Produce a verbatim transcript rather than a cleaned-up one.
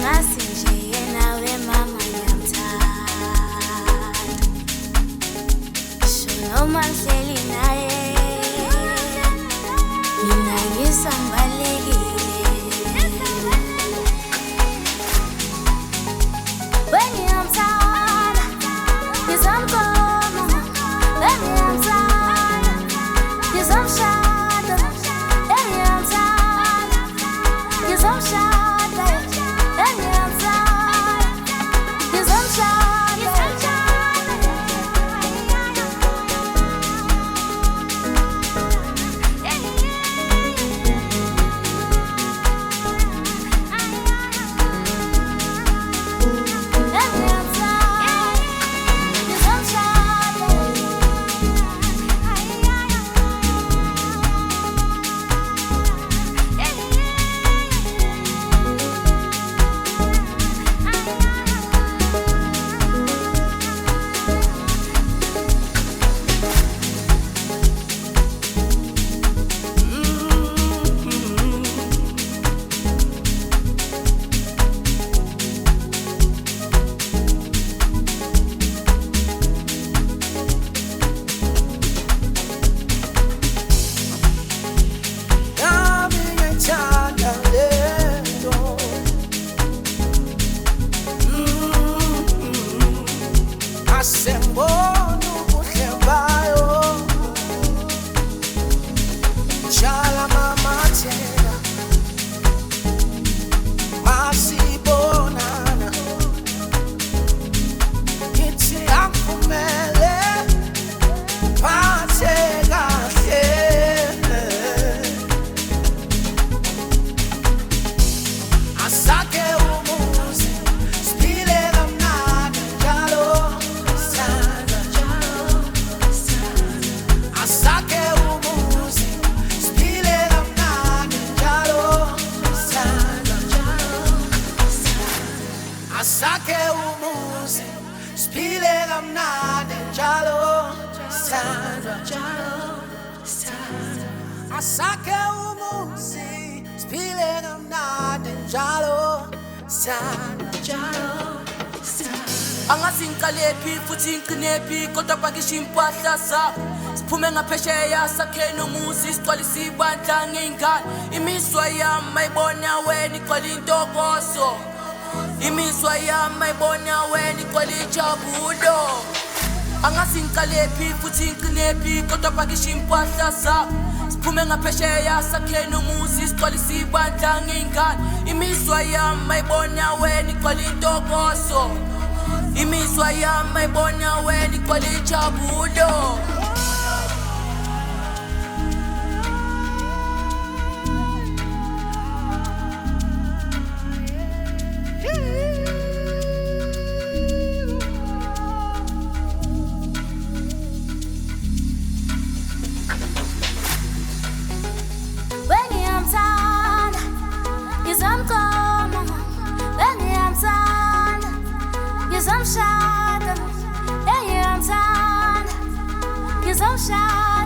Asake umuzi, spile kamnandi njalo, sana njalo, sana. Angasinkalephi futhi inqinephi kodwa pakisha impahla zakho. Siphume ngaphesheya sakhe nomuzi sigcwalisa ibandla ngey'ngane. Imiswa yami mayibona wena igcwala intokozo. Imiswa yami mayibona wena igcwala ijabulo. Angasinkalephi futhi inqinephi kodwa pakisha impahla zakho. Siphume ngaphesheya sakhe nomuzi sigcwalisa ibandla ngey'ngane. Imiswa yami mayibona wena igcwala intokozo. Imiswa yami mayibona wena igcwala ijabulo. Some shot, yeah, yeah, I'm tired. You're so shy.